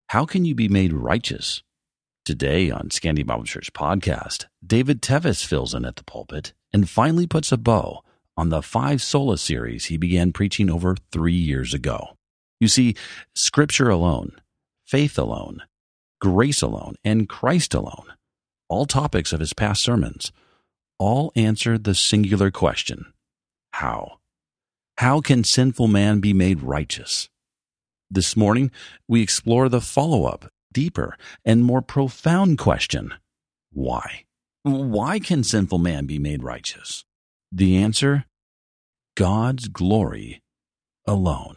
How can you be made righteous? Today on Scandy Bible Church Podcast, David Tevis fills in at the pulpit and finally puts a bow on the 5 Sola series he began preaching over 3 years ago. You see, Scripture alone, faith alone, grace alone, and Christ alone, all topics of his past sermons, all answer the singular question, how? How can sinful man be made righteous? This morning, we explore the follow-up, deeper, and more profound question, why? Why can sinful man be made righteous? The answer, God's glory alone.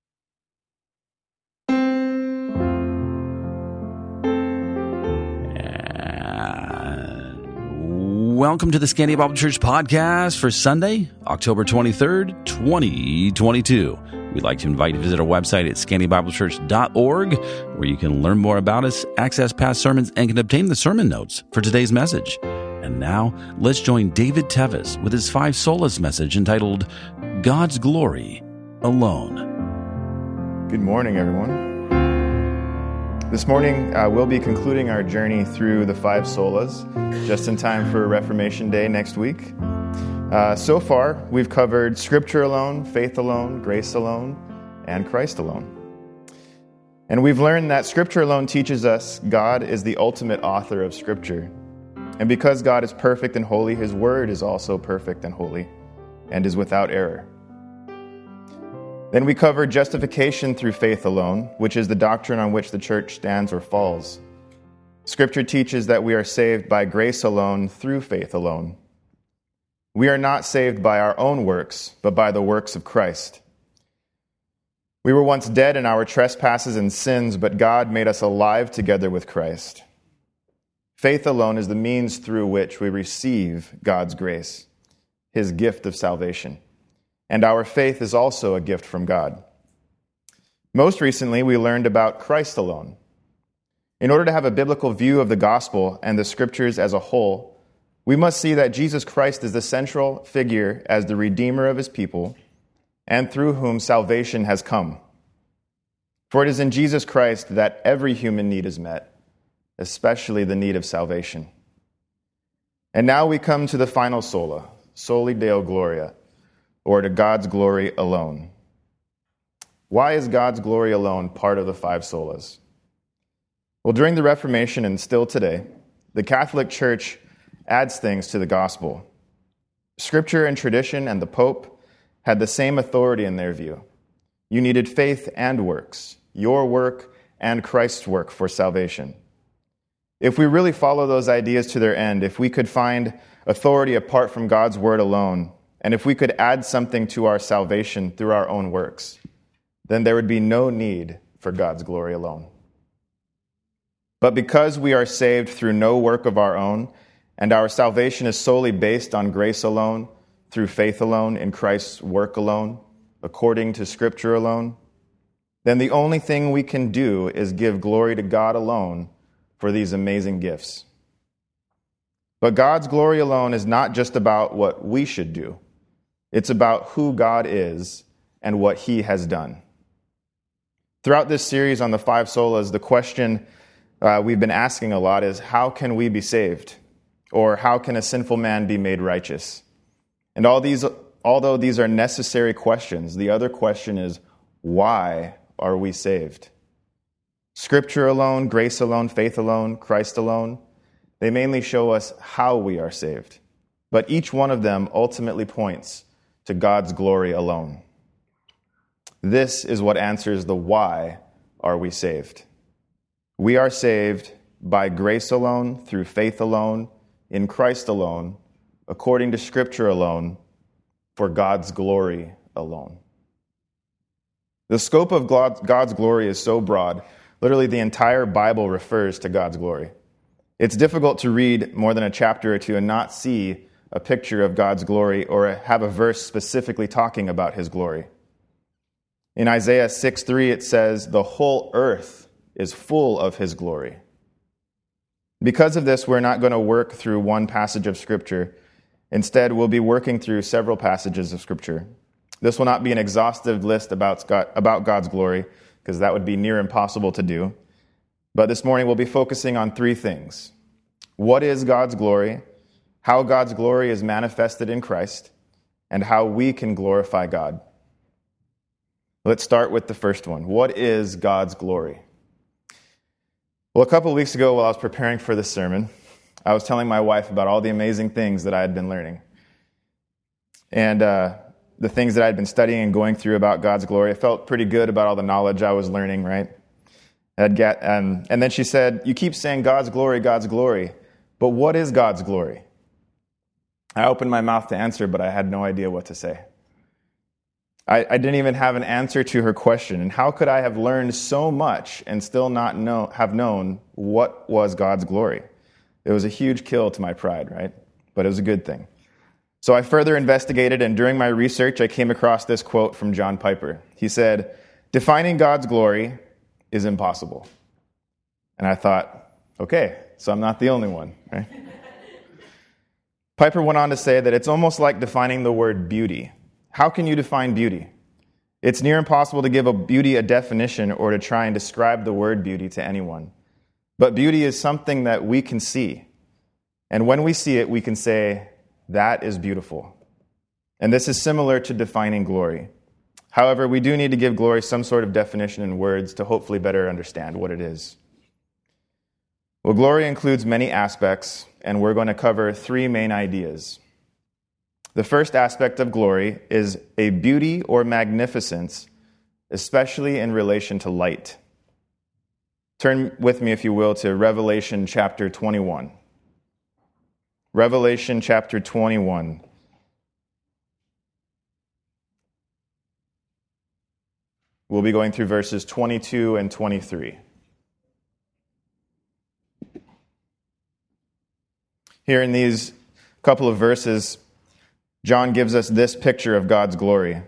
Welcome to the Scandy Bible Church Podcast for Sunday, October 23rd, 2022. We'd like to invite you to visit our website at scandybiblechurch.org, where you can learn more about us, access past sermons, and can obtain the sermon notes for today's message. And now, let's join David Tevis with his 5 Solas message entitled, God's Glory Alone. Good morning, everyone. This morning, we'll be concluding our journey through the 5 Solas, just in time for Reformation Day next week. So far, we've covered Scripture alone, faith alone, grace alone, and Christ alone. And we've learned that Scripture alone teaches us God is the ultimate author of Scripture. And because God is perfect and holy, His Word is also perfect and holy, and is without error. Then we covered justification through faith alone, which is the doctrine on which the church stands or falls. Scripture teaches that we are saved by grace alone through faith alone. We are not saved by our own works, but by the works of Christ. We were once dead in our trespasses and sins, but God made us alive together with Christ. Faith alone is the means through which we receive God's grace, His gift of salvation. And our faith is also a gift from God. Most recently, we learned about Christ alone. In order to have a biblical view of the gospel and the scriptures as a whole, we must see that Jesus Christ is the central figure as the Redeemer of His people, and through whom salvation has come. For it is in Jesus Christ that every human need is met, especially the need of salvation. And now we come to the final sola, Soli Deo Gloria, or to God's glory alone. Why is God's glory alone part of the 5 solas? Well, during the Reformation and still today, the Catholic Church adds things to the gospel. Scripture and tradition and the Pope had the same authority in their view. You needed faith and works, your work and Christ's work for salvation. If we really follow those ideas to their end, if we could find authority apart from God's word alone, and if we could add something to our salvation through our own works, then there would be no need for God's glory alone. But because we are saved through no work of our own, and our salvation is solely based on grace alone, through faith alone, in Christ's work alone, according to Scripture alone, then the only thing we can do is give glory to God alone for these amazing gifts. But God's glory alone is not just about what we should do. It's about who God is and what He has done. Throughout this series on the 5 solas, the question we've been asking a lot is, how can we be saved? Or how can a sinful man be made righteous? And although these are necessary questions, the other question is, why are we saved? Scripture alone, grace alone, faith alone, Christ alone, they mainly show us how we are saved. But each one of them ultimately points to God's glory alone. This is what answers the why are we saved. We are saved by grace alone, through faith alone, in Christ alone, according to Scripture alone, for God's glory alone. The scope of God's glory is so broad, literally the entire Bible refers to God's glory. It's difficult to read more than a chapter or two and not see a picture of God's glory or have a verse specifically talking about His glory. In Isaiah 6:3, it says, "The whole earth is full of His glory." Because of this, we're not going to work through one passage of Scripture. Instead, we'll be working through several passages of Scripture. This will not be an exhaustive list about God's glory, because that would be near impossible to do. But this morning we'll be focusing on three things. What is God's glory? How God's glory is manifested in Christ, and how we can glorify God. Let's start with the first one. What is God's glory? Well, a couple of weeks ago while I was preparing for this sermon, I was telling my wife about all the amazing things that I had been learning. And the things that I had been studying and going through about God's glory. I felt pretty good about all the knowledge I was learning, right? And then she said, "You keep saying God's glory, but what is God's glory?" I opened my mouth to answer, but I had no idea what to say. I didn't even have an answer to her question. And how could I have learned so much and still not have known what was God's glory? It was a huge kill to my pride, right? But it was a good thing. So I further investigated, and during my research, I came across this quote from John Piper. He said, "Defining God's glory is impossible." And I thought, okay, so I'm not the only one, right? Piper went on to say that it's almost like defining the word beauty. How can you define beauty? It's near impossible to give beauty a definition or to try and describe the word beauty to anyone. But beauty is something that we can see. And when we see it, we can say, that is beautiful. And this is similar to defining glory. However, we do need to give glory some sort of definition in words to hopefully better understand what it is. Well, glory includes many aspects, and we're going to cover three main ideas. The first aspect of glory is a beauty or magnificence, especially in relation to light. Turn with me, if you will, to Revelation chapter 21. Revelation chapter 21. We'll be going through verses 22 and 23. Here in these couple of verses, John gives us this picture of God's glory.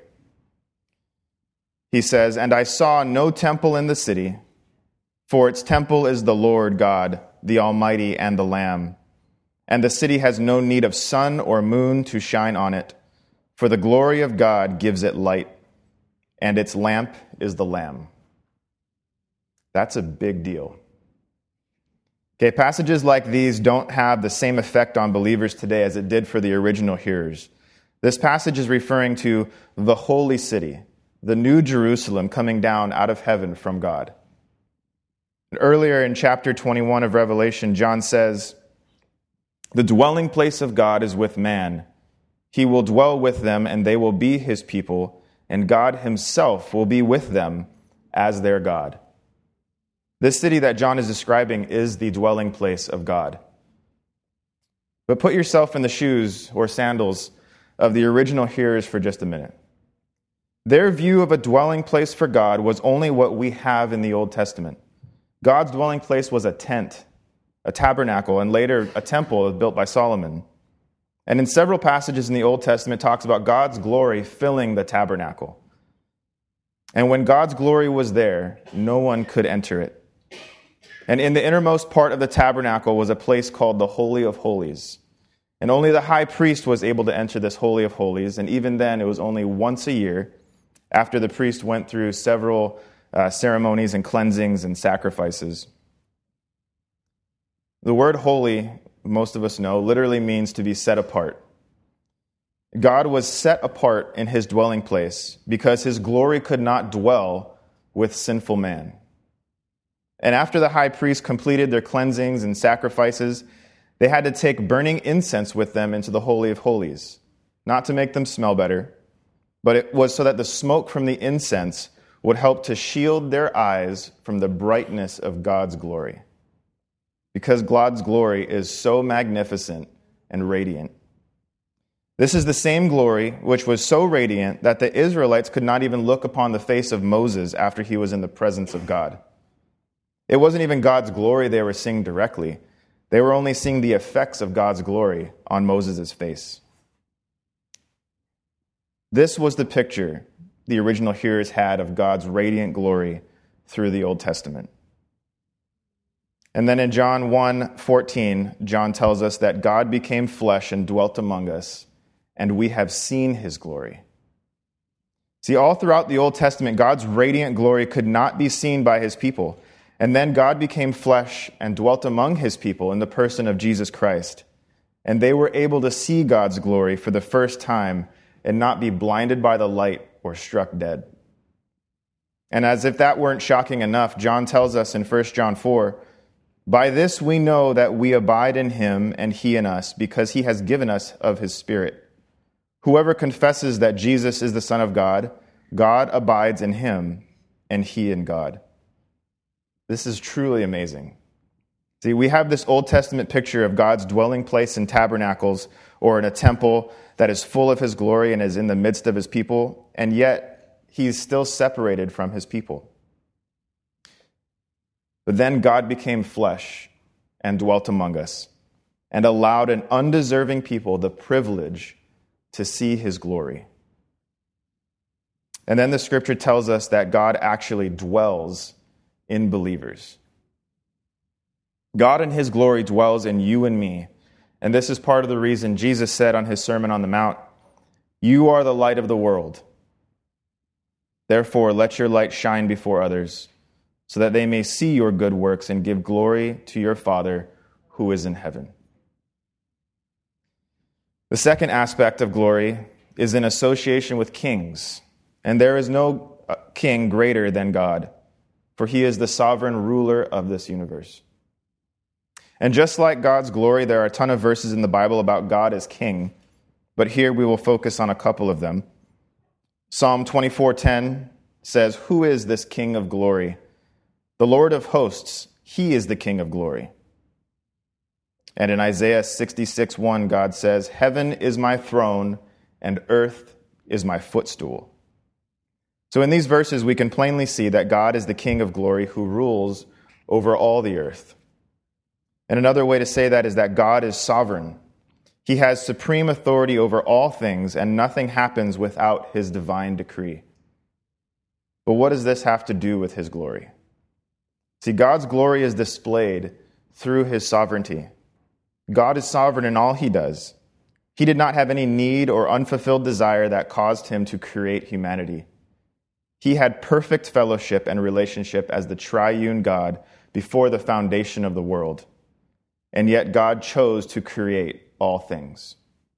He says, "And I saw no temple in the city, for its temple is the Lord God, the Almighty, and the Lamb. And the city has no need of sun or moon to shine on it, for the glory of God gives it light, and its lamp is the Lamb." That's a big deal. Okay, passages like these don't have the same effect on believers today as it did for the original hearers. This passage is referring to the holy city, the new Jerusalem coming down out of heaven from God. Earlier in chapter 21 of Revelation, John says, "The dwelling place of God is with man. He will dwell with them, and they will be his people, and God himself will be with them as their God." This city that John is describing is the dwelling place of God. But put yourself in the shoes or sandals of the original hearers for just a minute. Their view of a dwelling place for God was only what we have in the Old Testament. God's dwelling place was a tent, a tabernacle, and later a temple built by Solomon. And in several passages in the Old Testament, it talks about God's glory filling the tabernacle. And when God's glory was there, no one could enter it. And in the innermost part of the tabernacle was a place called the Holy of Holies. And only the high priest was able to enter this Holy of Holies, and even then it was only once a year after the priest went through several ceremonies and cleansings and sacrifices. The word holy, most of us know, literally means to be set apart. God was set apart in his dwelling place because his glory could not dwell with sinful man. And after the high priest completed their cleansings and sacrifices, they had to take burning incense with them into the Holy of Holies, not to make them smell better, but it was so that the smoke from the incense would help to shield their eyes from the brightness of God's glory. Because God's glory is so magnificent and radiant. This is the same glory which was so radiant that the Israelites could not even look upon the face of Moses after he was in the presence of God. It wasn't even God's glory they were seeing directly. They were only seeing the effects of God's glory on Moses' face. This was the picture the original hearers had of God's radiant glory through the Old Testament. And then in John 1:14, John tells us that God became flesh and dwelt among us, and we have seen his glory. See, all throughout the Old Testament, God's radiant glory could not be seen by his people. And then God became flesh and dwelt among his people in the person of Jesus Christ. And they were able to see God's glory for the first time and not be blinded by the light or struck dead. And as if that weren't shocking enough, John tells us in 1 John 4, "By this we know that we abide in him and he in us, because he has given us of his Spirit. Whoever confesses that Jesus is the Son of God, God abides in him and he in God." This is truly amazing. See, we have this Old Testament picture of God's dwelling place in tabernacles or in a temple that is full of his glory and is in the midst of his people, and yet he's still separated from his people. But then God became flesh and dwelt among us and allowed an undeserving people the privilege to see his glory. And then the scripture tells us that God actually dwells in believers. God in his glory dwells in you and me. And this is part of the reason Jesus said on his Sermon on the Mount, "You are the light of the world. Therefore, let your light shine before others, so that they may see your good works and give glory to your Father who is in heaven." The second aspect of glory is in association with kings. And there is no king greater than God, for he is the sovereign ruler of this universe. And just like God's glory, there are a ton of verses in the Bible about God as king, but here we will focus on a couple of them. Psalm 24:10 says, "Who is this King of glory? The Lord of hosts, he is the King of glory." And in Isaiah 66:1, God says, "Heaven is my throne, and earth is my footstool." So in these verses, we can plainly see that God is the King of glory who rules over all the earth. And another way to say that is that God is sovereign. He has supreme authority over all things, and nothing happens without his divine decree. But what does this have to do with his glory? See, God's glory is displayed through his sovereignty. God is sovereign in all he does. He did not have any need or unfulfilled desire that caused him to create humanity. He had perfect fellowship and relationship as the triune God before the foundation of the world. And yet God chose to create all things.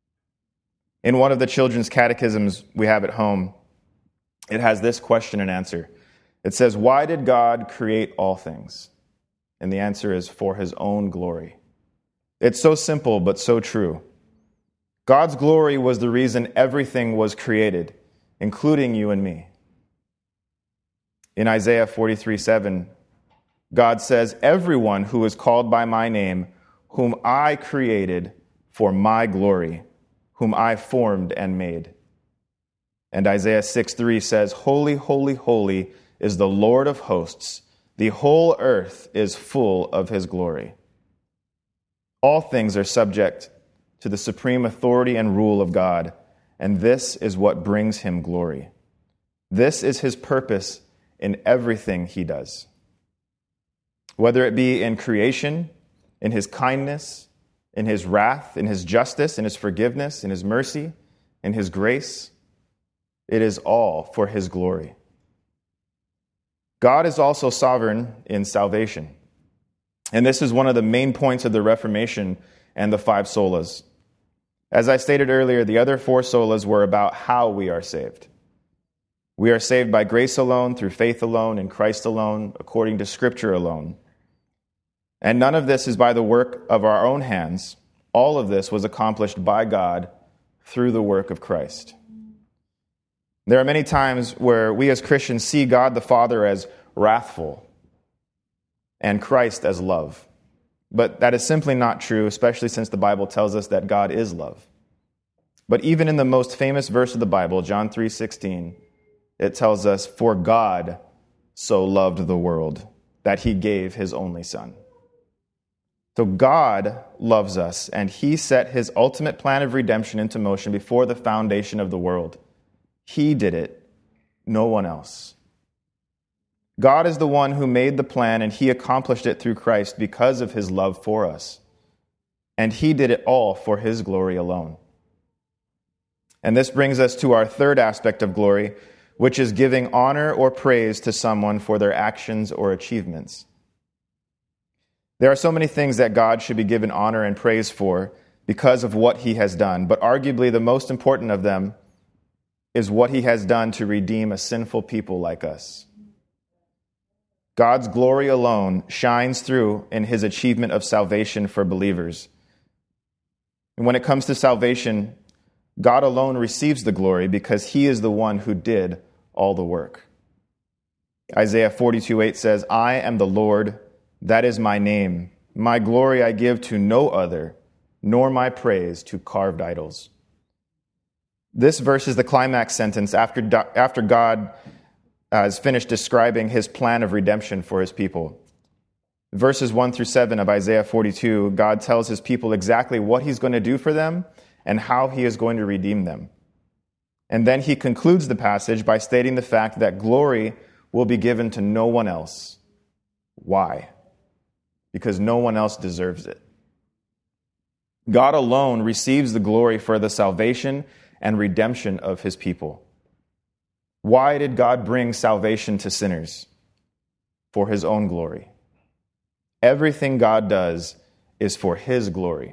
In one of the children's catechisms we have at home, it has this question and answer. It says, "Why did God create all things?" And the answer is, for his own glory. It's so simple, but so true. God's glory was the reason everything was created, including you and me. In Isaiah 43:7, God says, "Everyone who is called by my name, whom I created for my glory, whom I formed and made." And Isaiah 6:3 says, "Holy, holy, holy is the Lord of hosts. The whole earth is full of his glory." All things are subject to the supreme authority and rule of God, and this is what brings him glory. This is his purpose in everything he does. Whether it be in creation, in his kindness, in his wrath, in his justice, in his forgiveness, in his mercy, in his grace, it is all for his glory. God is also sovereign in salvation. And this is one of the main points of the Reformation and the five solas. As I stated earlier, the other four solas were about how we are saved. We are saved by grace alone, through faith alone, in Christ alone, according to Scripture alone. And none of this is by the work of our own hands. All of this was accomplished by God through the work of Christ. There are many times where we as Christians see God the Father as wrathful and Christ as love. But that is simply not true, especially since the Bible tells us that God is love. But even in the most famous verse of the Bible, John 3:16, it tells us, "For God so loved the world that he gave his only Son." So God loves us, and he set his ultimate plan of redemption into motion before the foundation of the world. He did it, no one else. God is the one who made the plan, and he accomplished it through Christ because of his love for us. And he did it all for his glory alone. And this brings us to our third aspect of glory, which is giving honor or praise to someone for their actions or achievements. There are so many things that God should be given honor and praise for because of what he has done, but arguably the most important of them is what he has done to redeem a sinful people like us. God's glory alone shines through in his achievement of salvation for believers. And when it comes to salvation, God alone receives the glory because he is the one who did all the work. Isaiah 42:8 says, "I am the Lord, that is my name. My glory I give to no other, nor my praise to carved idols." This verse is the climax sentence after God has finished describing his plan of redemption for his people. Verses 1 through 7 of Isaiah 42, God tells his people exactly what he's going to do for them and how he is going to redeem them. And then he concludes the passage by stating the fact that glory will be given to no one else. Why? Because no one else deserves it. God alone receives the glory for the salvation and redemption of his people. Why did God bring salvation to sinners? For his own glory. Everything God does is for his glory.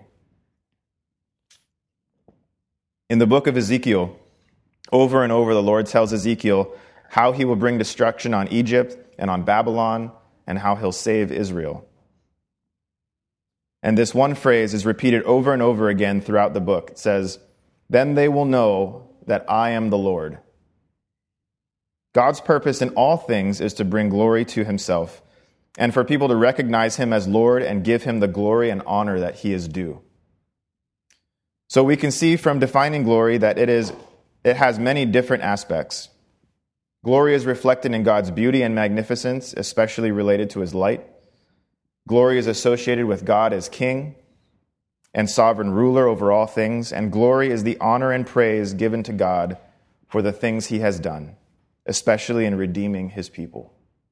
In the book of Ezekiel, over and over the Lord tells Ezekiel how he will bring destruction on Egypt and on Babylon and how he'll save Israel. And this one phrase is repeated over and over again throughout the book. It says, "Then they will know that I am the Lord." God's purpose in all things is to bring glory to himself and for people to recognize him as Lord and give him the glory and honor that he is due. So we can see from defining glory that it has many different aspects. Glory is reflected in God's beauty and magnificence, especially related to his light. Glory is associated with God as king and sovereign ruler over all things, and glory is the honor and praise given to God for the things he has done, especially in redeeming his people.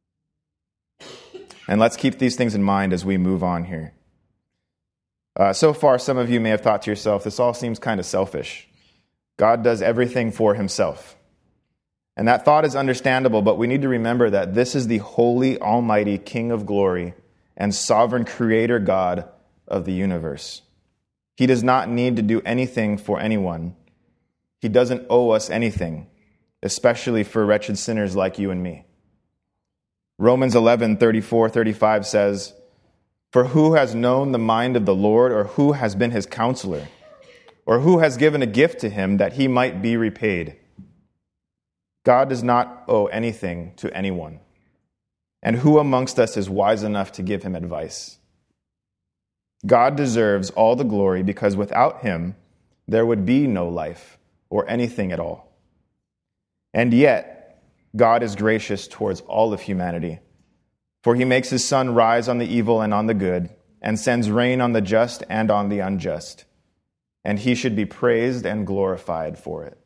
And let's keep these things in mind as we move on here. So far, some of you may have thought to yourself, this all seems kind of selfish. God does everything for himself. And that thought is understandable, but we need to remember that this is the holy, almighty King of glory and sovereign creator God of the universe. He does not need to do anything for anyone. He doesn't owe us anything, especially for wretched sinners like you and me. Romans 11:34-35 says, "For who has known the mind of the Lord, or who has been his counselor, or who has given a gift to him that he might be repaid?" God does not owe anything to anyone. And who amongst us is wise enough to give him advice? God deserves all the glory because without him, there would be no life or anything at all. And yet, God is gracious towards all of humanity, for he makes his sun rise on the evil and on the good, and sends rain on the just and on the unjust. And he should be praised and glorified for it.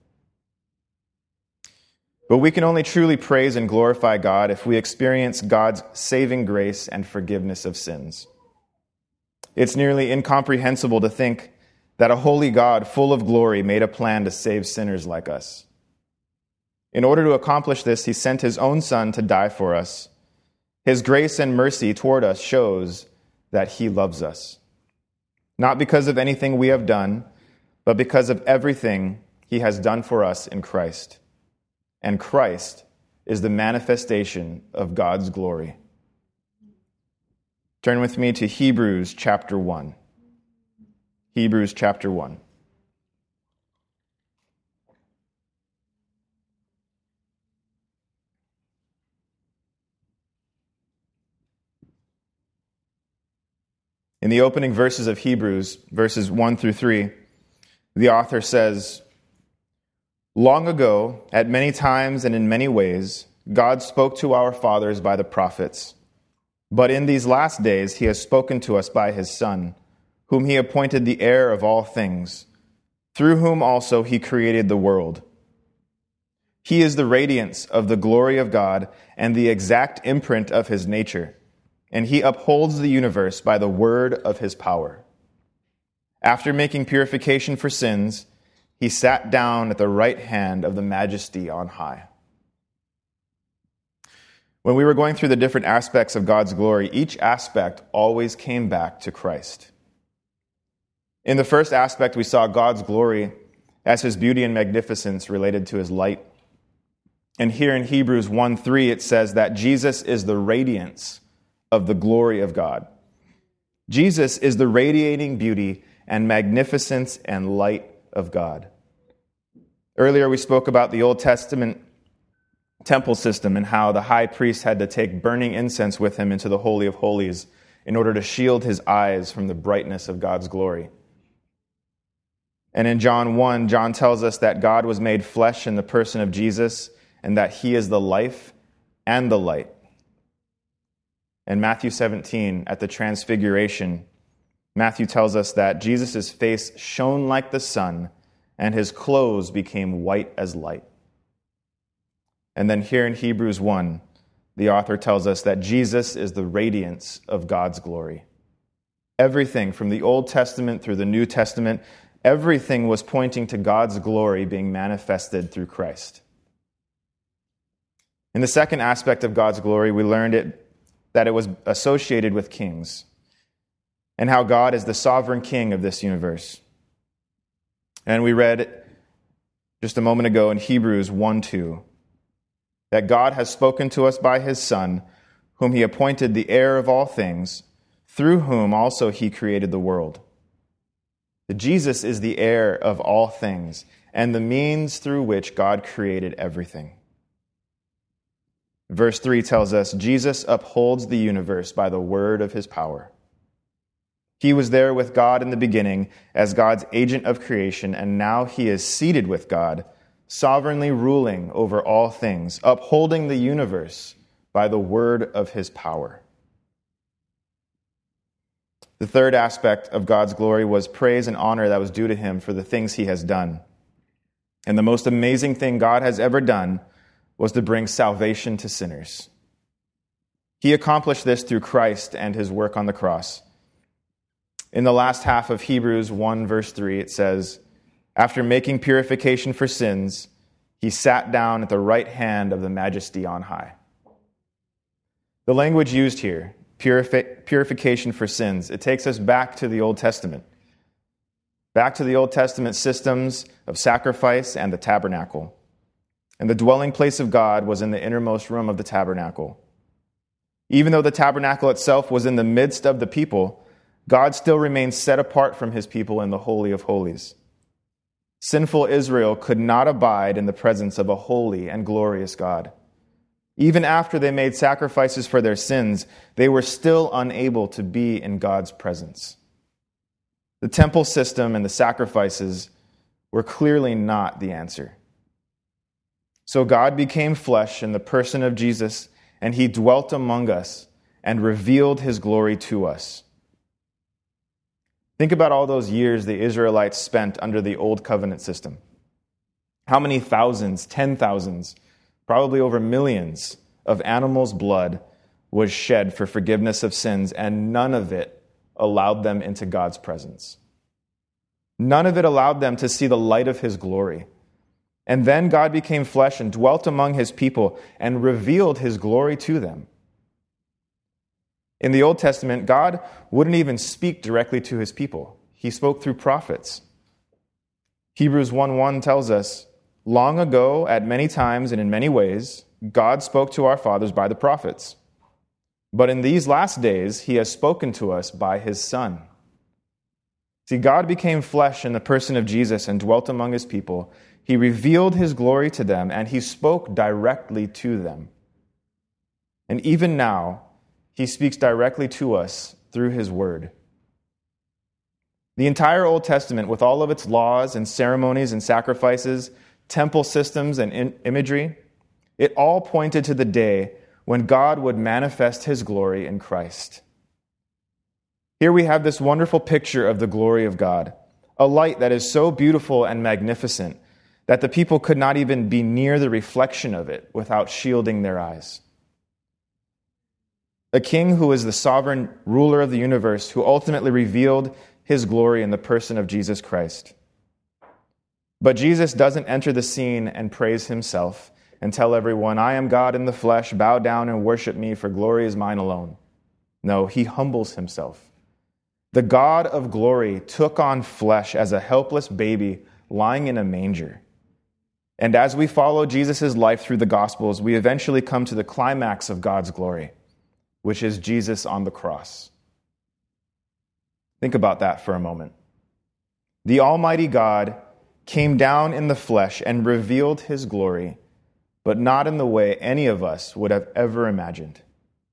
But we can only truly praise and glorify God if we experience God's saving grace and forgiveness of sins. It's nearly incomprehensible to think that a holy God full of glory made a plan to save sinners like us. In order to accomplish this, he sent his own Son to die for us. His grace and mercy toward us shows that he loves us. Not because of anything we have done, but because of everything he has done for us in Christ. And Christ is the manifestation of God's glory. Turn with me to Hebrews chapter 1. Hebrews chapter 1. In the opening verses of Hebrews, verses 1 through 3, the author says, "Long ago, at many times and in many ways, God spoke to our fathers by the prophets. But in these last days, he has spoken to us by his Son, whom he appointed the heir of all things, through whom also he created the world. He is the radiance of the glory of God and the exact imprint of his nature, and he upholds the universe by the word of his power. After making purification for sins, he sat down at the right hand of the Majesty on high." When we were going through the different aspects of God's glory, each aspect always came back to Christ. In the first aspect, we saw God's glory as his beauty and magnificence related to his light. And here in Hebrews 1:3, it says that Jesus is the radiance of the glory of God. Jesus is the radiating beauty and magnificence and light of God. Earlier, we spoke about the Old Testament temple system and how the high priest had to take burning incense with him into the Holy of Holies in order to shield his eyes from the brightness of God's glory. And in John 1, John tells us that God was made flesh in the person of Jesus and that he is the life and the light. In Matthew 17, at the Transfiguration, Matthew tells us that Jesus' face shone like the sun and his clothes became white as light. And then here in Hebrews 1, the author tells us that Jesus is the radiance of God's glory. Everything from the Old Testament through the New Testament, everything was pointing to God's glory being manifested through Christ. In the second aspect of God's glory, we learned that it was associated with kings and how God is the sovereign king of this universe. And we read just a moment ago in Hebrews 1:2 that God has spoken to us by his Son, whom he appointed the heir of all things, through whom also he created the world. That Jesus is the heir of all things and the means through which God created everything. Verse 3 tells us, Jesus upholds the universe by the word of his power. He was there with God in the beginning as God's agent of creation, and now he is seated with God, sovereignly ruling over all things, upholding the universe by the word of his power. The third aspect of God's glory was praise and honor that was due to him for the things he has done. And the most amazing thing God has ever done was to bring salvation to sinners. He accomplished this through Christ and his work on the cross. In the last half of Hebrews 1, verse 3, it says, after making purification for sins, he sat down at the right hand of the Majesty on high. The language used here, purification for sins, it takes us back to the Old Testament. Back to the Old Testament systems of sacrifice and the tabernacle. And the dwelling place of God was in the innermost room of the tabernacle. Even though the tabernacle itself was in the midst of the people, God still remained set apart from his people in the Holy of Holies. Sinful Israel could not abide in the presence of a holy and glorious God. Even after they made sacrifices for their sins, they were still unable to be in God's presence. The temple system and the sacrifices were clearly not the answer. So God became flesh in the person of Jesus, and he dwelt among us and revealed his glory to us. Think about all those years the Israelites spent under the Old Covenant system. How many thousands, 10,000s, probably over millions of animals' blood was shed for forgiveness of sins, and none of it allowed them into God's presence. None of it allowed them to see the light of his glory. And then God became flesh and dwelt among his people and revealed his glory to them. In the Old Testament, God wouldn't even speak directly to his people. He spoke through prophets. Hebrews 1:1 tells us, long ago, at many times and in many ways, God spoke to our fathers by the prophets. But in these last days, he has spoken to us by his Son. See, God became flesh in the person of Jesus and dwelt among his people. He revealed his glory to them, and he spoke directly to them. And even now, he speaks directly to us through his word. The entire Old Testament, with all of its laws and ceremonies and sacrifices, temple systems and imagery, it all pointed to the day when God would manifest his glory in Christ. Here we have this wonderful picture of the glory of God, a light that is so beautiful and magnificent that the people could not even be near the reflection of it without shielding their eyes. A king who is the sovereign ruler of the universe, who ultimately revealed his glory in the person of Jesus Christ. But Jesus doesn't enter the scene and praise himself. and tell everyone, I am God in the flesh, bow down and worship me, for glory is mine alone. No, he humbles himself. The God of glory took on flesh as a helpless baby lying in a manger. And as we follow Jesus' life through the Gospels, we eventually come to the climax of God's glory, which is Jesus on the cross. Think about that for a moment. The Almighty God came down in the flesh and revealed his glory, but not in the way any of us would have ever imagined.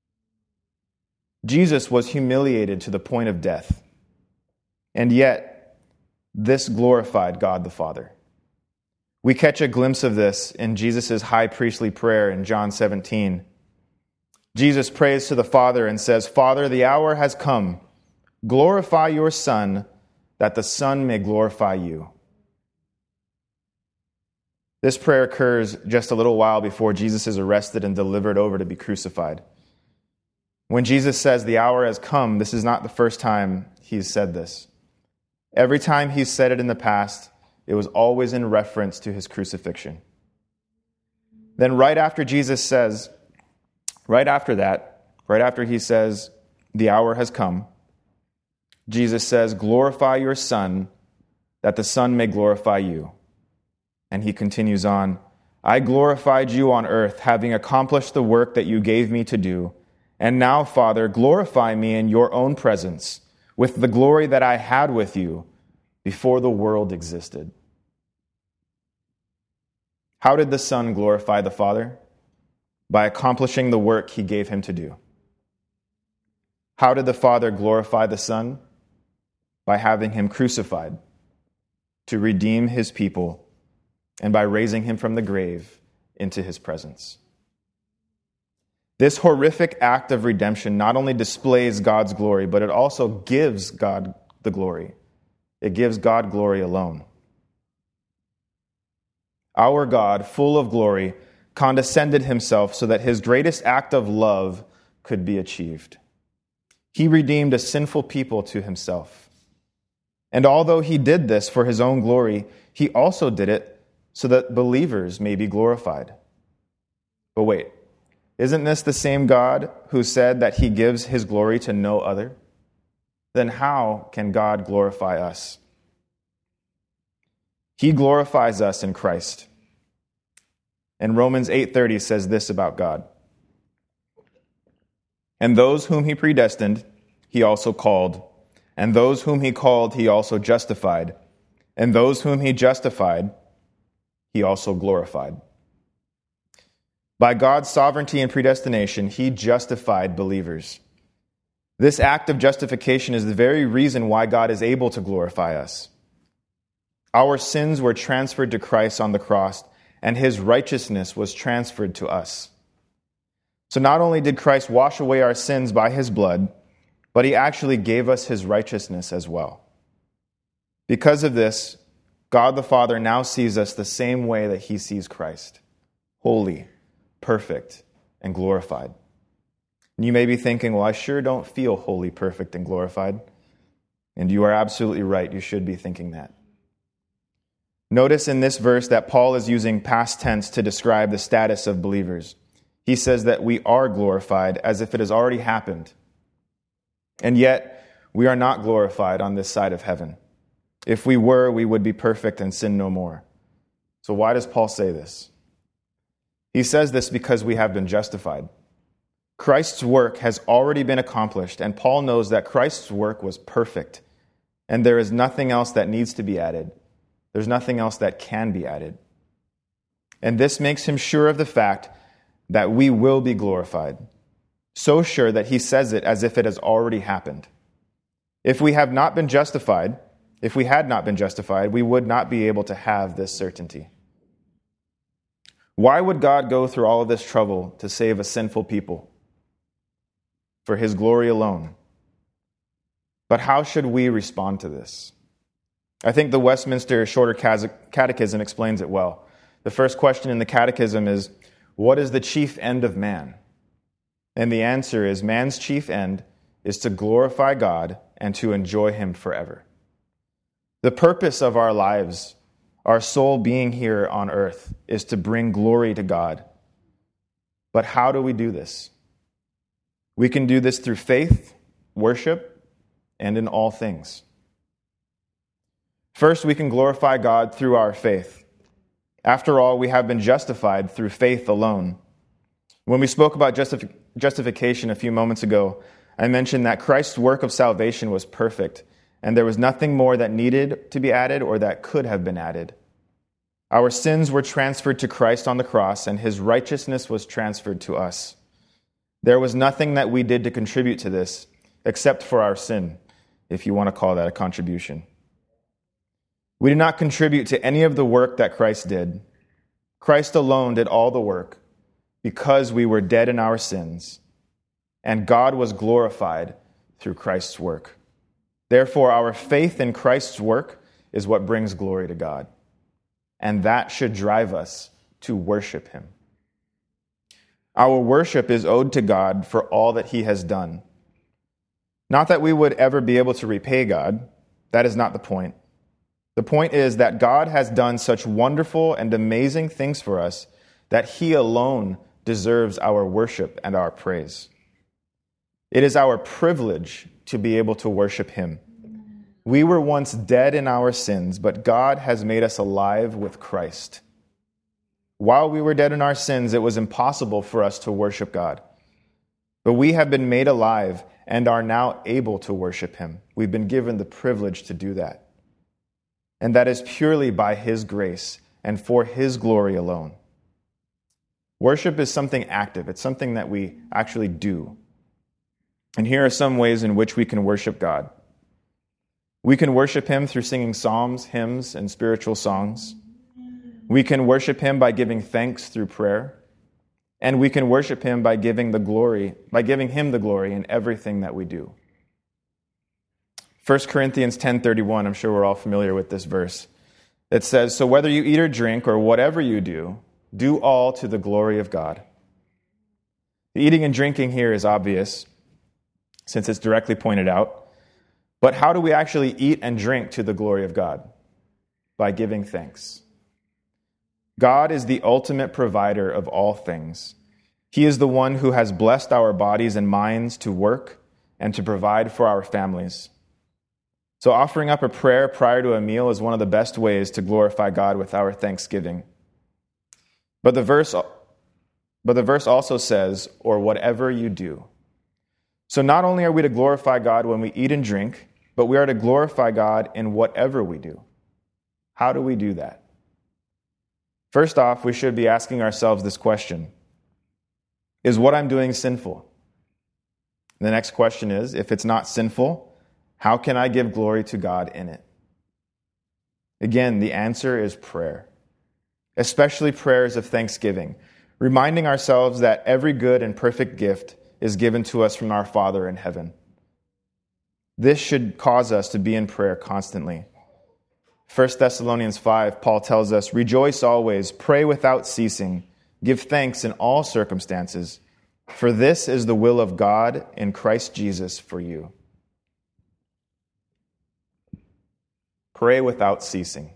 Jesus was humiliated to the point of death, and yet this glorified God the Father. We catch a glimpse of this in Jesus' high priestly prayer in John 17. Jesus prays to the Father and says, Father, the hour has come. Glorify your Son, that the Son may glorify you. This prayer occurs just a little while before Jesus is arrested and delivered over to be crucified. When Jesus says the hour has come, this is not the first time he's said this. Every time he's said it in the past, it was always in reference to his crucifixion. Then right after he says, the hour has come, Jesus says, glorify your Son, that the Son may glorify you. And he continues on, I glorified you on earth, having accomplished the work that you gave me to do. And now, Father, glorify me in your own presence, with the glory that I had with you before the world existed. How did the Son glorify the Father? By accomplishing the work he gave him to do. How did the Father glorify the Son? By having him crucified to redeem his people and by raising him from the grave into his presence. This horrific act of redemption not only displays God's glory, but it also gives God the glory. It gives God glory alone. Our God, full of glory, condescended himself so that his greatest act of love could be achieved. He redeemed a sinful people to himself. And although he did this for his own glory, he also did it so that believers may be glorified. But wait, isn't this the same God who said that he gives his glory to no other? Then how can God glorify us? He glorifies us in Christ. And Romans 8:30 says this about God. And those whom he predestined, he also called. And those whom he called, he also justified. And those whom he justified, he also glorified. By God's sovereignty and predestination, he justified believers. This act of justification is the very reason why God is able to glorify us. Our sins were transferred to Christ on the cross, and his righteousness was transferred to us. So not only did Christ wash away our sins by his blood, but he actually gave us his righteousness as well. Because of this, God the Father now sees us the same way that he sees Christ, holy, perfect, and glorified. And you may be thinking, well, I sure don't feel holy, perfect, and glorified. And you are absolutely right. You should be thinking that. Notice in this verse that Paul is using past tense to describe the status of believers. He says that we are glorified as if it has already happened. And yet, we are not glorified on this side of heaven. If we were, we would be perfect and sin no more. So why does Paul say this? He says this because we have been justified. Christ's work has already been accomplished, and Paul knows that Christ's work was perfect, and there is nothing else that needs to be added. There's nothing else that can be added. And this makes him sure of the fact that we will be glorified. So sure that he says it as if it has already happened. If we had not been justified, we would not be able to have this certainty. Why would God go through all of this trouble to save a sinful people? For his glory alone. But how should we respond to this? I think the Westminster Shorter Catechism explains it well. The first question in the Catechism is, what is the chief end of man? And the answer is, man's chief end is to glorify God and to enjoy him forever. The purpose of our lives our sole being here on earth is to bring glory to God. But how do we do this? We can do this through faith, worship, and in all things. First, we can glorify God through our faith. After all, we have been justified through faith alone. When we spoke about justification a few moments ago, I mentioned that Christ's work of salvation was perfect, and there was nothing more that needed to be added or that could have been added. Our sins were transferred to Christ on the cross, and his righteousness was transferred to us. There was nothing that we did to contribute to this, except for our sin, if you want to call that a contribution. We did not contribute to any of the work that Christ did. Christ alone did all the work because we were dead in our sins, and God was glorified through Christ's work. Therefore, our faith in Christ's work is what brings glory to God, and that should drive us to worship him. Our worship is owed to God for all that he has done. Not that we would ever be able to repay God. That is not the point. The point is that God has done such wonderful and amazing things for us that he alone deserves our worship and our praise. It is our privilege to be able to worship him. We were once dead in our sins, but God has made us alive with Christ. While we were dead in our sins, it was impossible for us to worship God. But we have been made alive and are now able to worship him. We've been given the privilege to do that. And that is purely by his grace and for his glory alone. Worship is something active. It's something that we actually do. And here are some ways in which we can worship God. We can worship him through singing psalms, hymns, and spiritual songs. We can worship him by giving thanks through prayer. And we can worship him by giving him the glory in everything that we do. 1 Corinthians 10:31, I'm sure we're all familiar with this verse. It says, "So whether you eat or drink or whatever you do all to the glory of God." The eating and drinking here is obvious, since it's directly pointed out. But how do we actually eat and drink to the glory of God? By giving thanks. God is the ultimate provider of all things. He is the one who has blessed our bodies and minds to work and to provide for our families. So offering up a prayer prior to a meal is one of the best ways to glorify God with our thanksgiving. But the verse also says, "or whatever you do." So not only are we to glorify God when we eat and drink, but we are to glorify God in whatever we do. How do we do that? First off, we should be asking ourselves this question: is what I'm doing sinful? The next question is, if it's not sinful, how can I give glory to God in it? Again, the answer is prayer, especially prayers of thanksgiving, reminding ourselves that every good and perfect gift is given to us from our Father in heaven. This should cause us to be in prayer constantly. 1 Thessalonians 5, Paul tells us, "Rejoice always, pray without ceasing, give thanks in all circumstances, for this is the will of God in Christ Jesus for you." Pray without ceasing.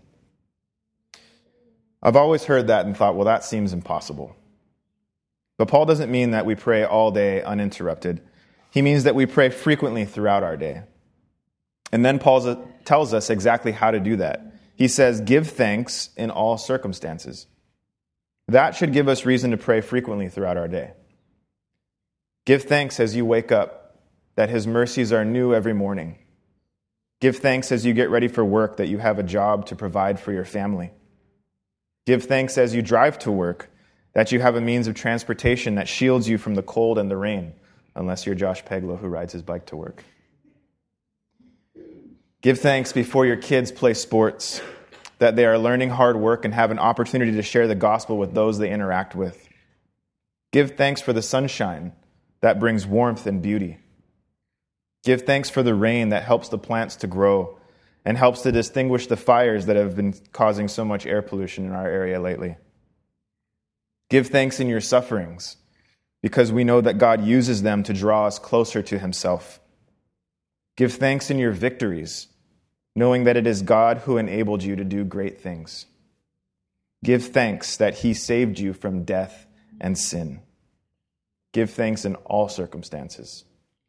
I've always heard that and thought, well, that seems impossible. But Paul doesn't mean that we pray all day uninterrupted. He means that we pray frequently throughout our day. And then Paul tells us exactly how to do that. He says, "Give thanks in all circumstances." That should give us reason to pray frequently throughout our day. Give thanks as you wake up, that his mercies are new every morning. Give thanks as you get ready for work, that you have a job to provide for your family. Give thanks as you drive to work, that you have a means of transportation that shields you from the cold and the rain, unless you're Josh Peglow who rides his bike to work. Give thanks before your kids play sports, that they are learning hard work and have an opportunity to share the gospel with those they interact with. Give thanks for the sunshine that brings warmth and beauty. Give thanks for the rain that helps the plants to grow and helps to distinguish the fires that have been causing so much air pollution in our area lately. Give thanks in your sufferings, because we know that God uses them to draw us closer to himself. Give thanks in your victories, knowing that it is God who enabled you to do great things. Give thanks that he saved you from death and sin. Give thanks in all circumstances.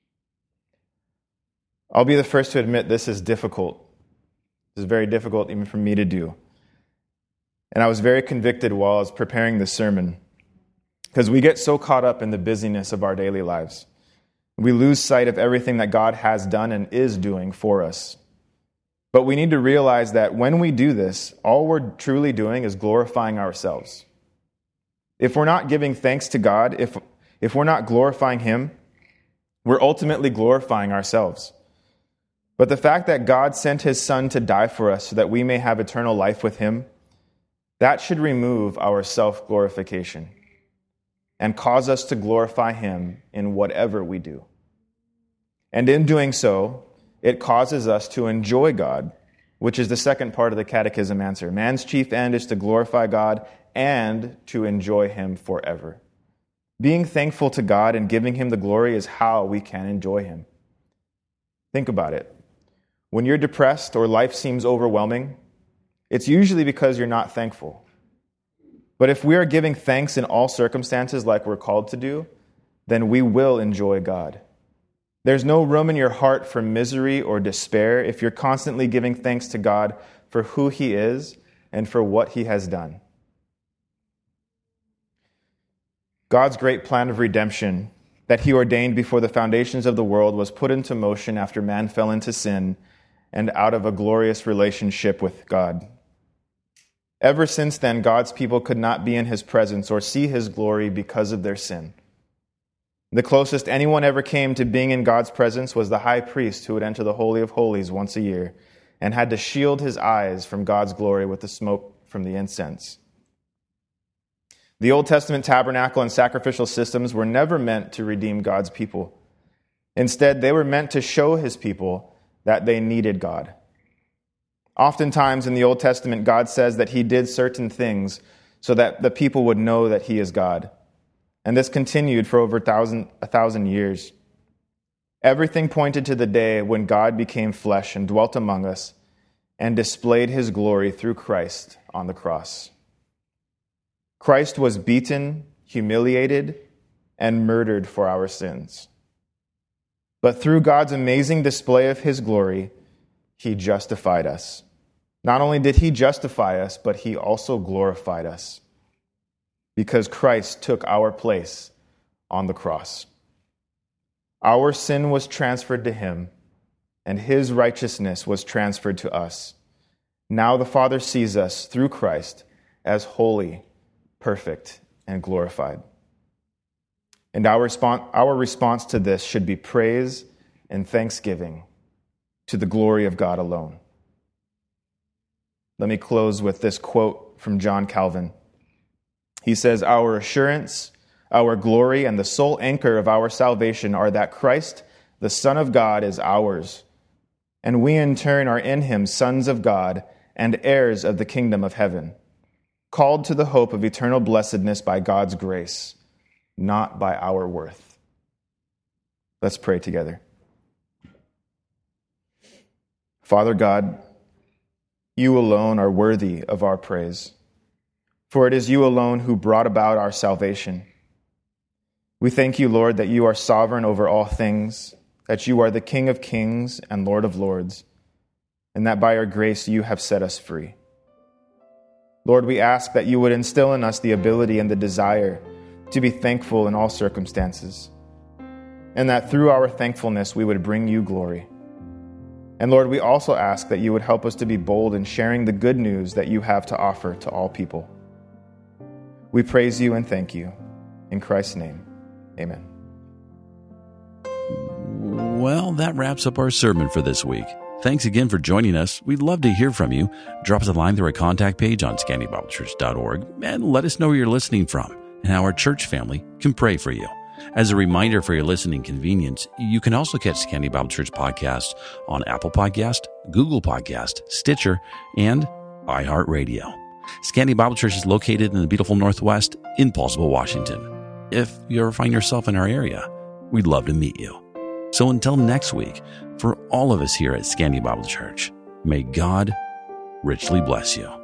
I'll be the first to admit this is difficult. This is very difficult even for me to do. And I was very convicted while I was preparing this sermon, because we get so caught up in the busyness of our daily lives. We lose sight of everything that God has done and is doing for us. But we need to realize that when we do this, all we're truly doing is glorifying ourselves. If we're not giving thanks to God, if we're not glorifying Him, we're ultimately glorifying ourselves. But the fact that God sent His Son to die for us so that we may have eternal life with Him, that should remove our self-glorification and cause us to glorify Him in whatever we do. And in doing so, it causes us to enjoy God, which is the second part of the catechism answer. Man's chief end is to glorify God and to enjoy Him forever. Being thankful to God and giving Him the glory is how we can enjoy Him. Think about it. When you're depressed or life seems overwhelming, it's usually because you're not thankful. But if we are giving thanks in all circumstances like we're called to do, then we will enjoy God. There's no room in your heart for misery or despair if you're constantly giving thanks to God for who He is and for what He has done. God's great plan of redemption that He ordained before the foundations of the world was put into motion after man fell into sin and out of a glorious relationship with God. Ever since then, God's people could not be in His presence or see His glory because of their sin. The closest anyone ever came to being in God's presence was the high priest who would enter the Holy of Holies once a year and had to shield his eyes from God's glory with the smoke from the incense. The Old Testament tabernacle and sacrificial systems were never meant to redeem God's people. Instead, they were meant to show His people that they needed God. Oftentimes in the Old Testament, God says that He did certain things so that the people would know that He is God. And this continued for over 1,000 years. Everything pointed to the day when God became flesh and dwelt among us and displayed His glory through Christ on the cross. Christ was beaten, humiliated, and murdered for our sins. But through God's amazing display of His glory, He justified us. Not only did He justify us, but He also glorified us, because Christ took our place on the cross. Our sin was transferred to Him, and His righteousness was transferred to us. Now the Father sees us through Christ as holy, perfect, and glorified. And our response to this should be praise and thanksgiving to the glory of God alone. Let me close with this quote from John Calvin. He says, "Our assurance, our glory, and the sole anchor of our salvation are that Christ, the Son of God, is ours, and we in turn are in Him sons of God and heirs of the kingdom of heaven, called to the hope of eternal blessedness by God's grace, not by our worth." Let's pray together. Father God, You alone are worthy of our praise, for it is You alone who brought about our salvation. We thank You, Lord, that You are sovereign over all things, that You are the King of kings and Lord of lords, and that by Your grace You have set us free. Lord, we ask that You would instill in us the ability and the desire to be thankful in all circumstances, and that through our thankfulness we would bring You glory. And Lord, we also ask that You would help us to be bold in sharing the good news that You have to offer to all people. We praise You and thank You. In Christ's name, amen. Well, that wraps up our sermon for this week. Thanks again for joining us. We'd love to hear from you. Drop us a line through our contact page on scandybiblechurch.org and let us know where you're listening from and how our church family can pray for you. As a reminder for your listening convenience, you can also catch Scandy Bible Church podcast on Apple Podcast, Google Podcast, Stitcher, and iHeartRadio. Scandy Bible Church is located in the beautiful Northwest in Paulsville, Washington. If you ever find yourself in our area, we'd love to meet you. So until next week, for all of us here at Scandy Bible Church, may God richly bless you.